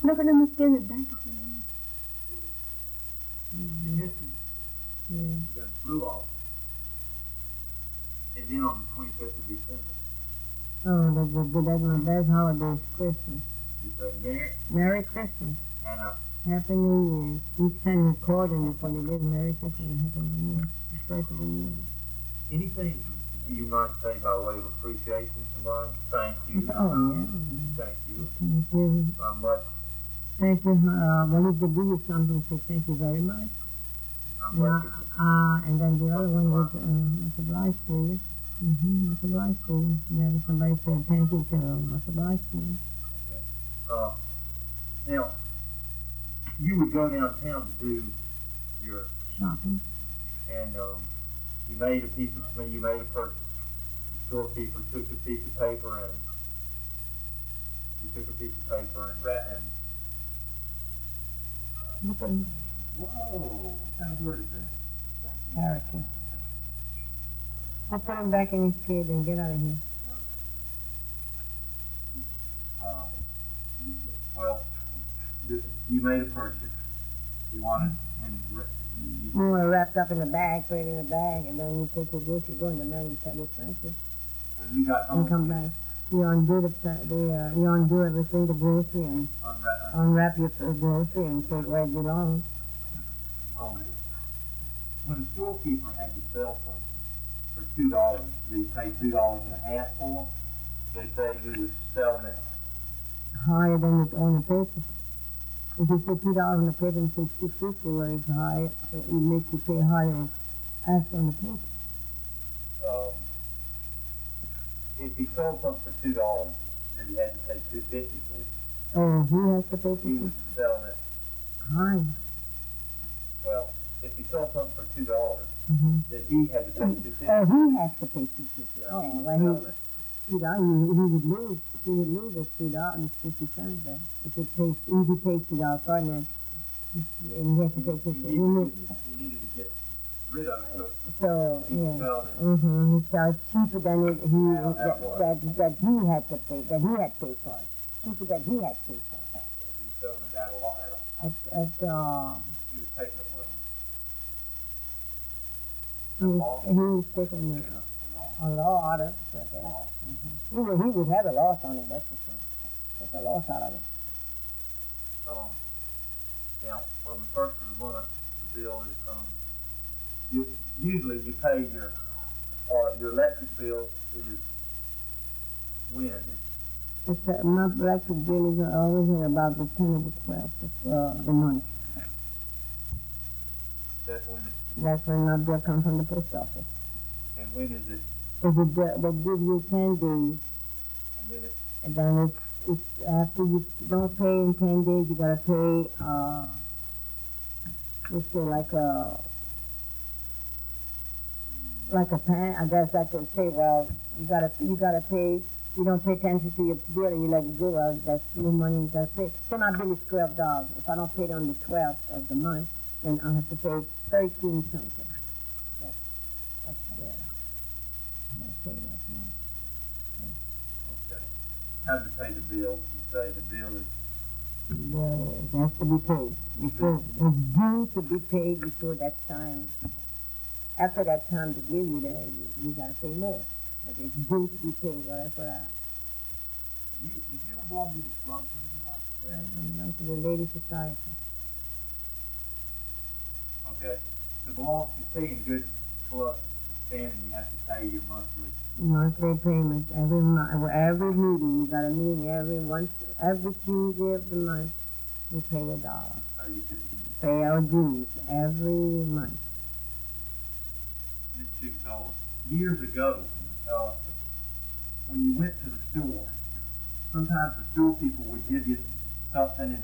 Look at him skin it back. You missed him. Yeah. He done flew off. And then on the 25th of December, Oh, that's my best holiday, Christmas. you say, Merry Christmas. and Happy New Year. Each time you call them before they live, Merry Christmas and Happy New Year. The first of the year. anything you might say by way of appreciation to somebody? Thank you. Oh, yeah. Thank you. Thank you. Much. Thank you. Well, if they give you something, say thank you very much. Much. And then the other one was much obliged to you. Much obliged to you. Yeah, somebody said thank you, so much obliged to you. Okay. Now, you would go downtown to do your Shopping. and you made a purchase. The storekeeper took a piece of paper and whoa, what kind of bird is that? Parakeet. I'll put him back in his cage and get out of here. Well, you made a purchase. You wanted, and You want it wrapped up in a bag, put it in a bag, and then you take your grocery, go in the mail, and tell you thank you, when you got home, and come back. You undo you undo everything, the grocery, and unwrap your grocery and put it where it belongs. When the storekeeper had to sell something for $2, did he pay $2.50 for it? They say he was selling it Higher than it's on the paper. If you put $2 on the paper and say $2.50 where it's high, it makes you pay higher as on the paper. If he sold something for $2, then he had to pay $2.50 for it. Oh, he has to pay He was $2.50? selling it. High. Well, if he sold something for $2, then he had to pay $2.50. Oh, he has to pay $2.50. Yeah, Oh, he was well, selling it. he would lose. He would lose the $2.50 then. If he pays $2 for it, then he has to pay $2.50. He needed to get rid of it, So he was yeah. selling it. He sells cheaper than that he had to pay. That he had paid for it. Cheaper than he had paid for it. He was selling it at a lot. At He was taking it what? he was taking a loss out of it. He would have a loss on it, that's for sure. Take a loss out of it. Now, on the first of the month, the bill is usually you pay your electric bill is when? My electric bill is always at about the 10th or the 12th of the month. That's when my bill comes from the post office. And when is it? They give you 10 days. And then it's after you don't pay in 10 days, you gotta pay, let's say like a pan. I guess I could say, well, you gotta pay. You don't pay attention to your bill and you let it go. Well, that's no money you gotta pay. Say my bill is $12. If I don't pay it on the 12th of the month, then I'll have to pay 13 something. That's I'm gonna pay that month. Okay. How to pay the bill? You say the bill is. Well, it has to be paid. It's due to be paid before that time. After that time to give you that, you gotta pay more. But it's due to be paid. Well, that's what Did you ever belong to the club or anything like that? I belong to the Lady Society. Okay. To stay in good club standing, you have to pay your monthly payments every month. Every meeting, you got a meeting every Tuesday of the month. You pay $1. Pay our dues every month. Ms. Chickzola, years ago, when you went to the store, sometimes the store people would give you something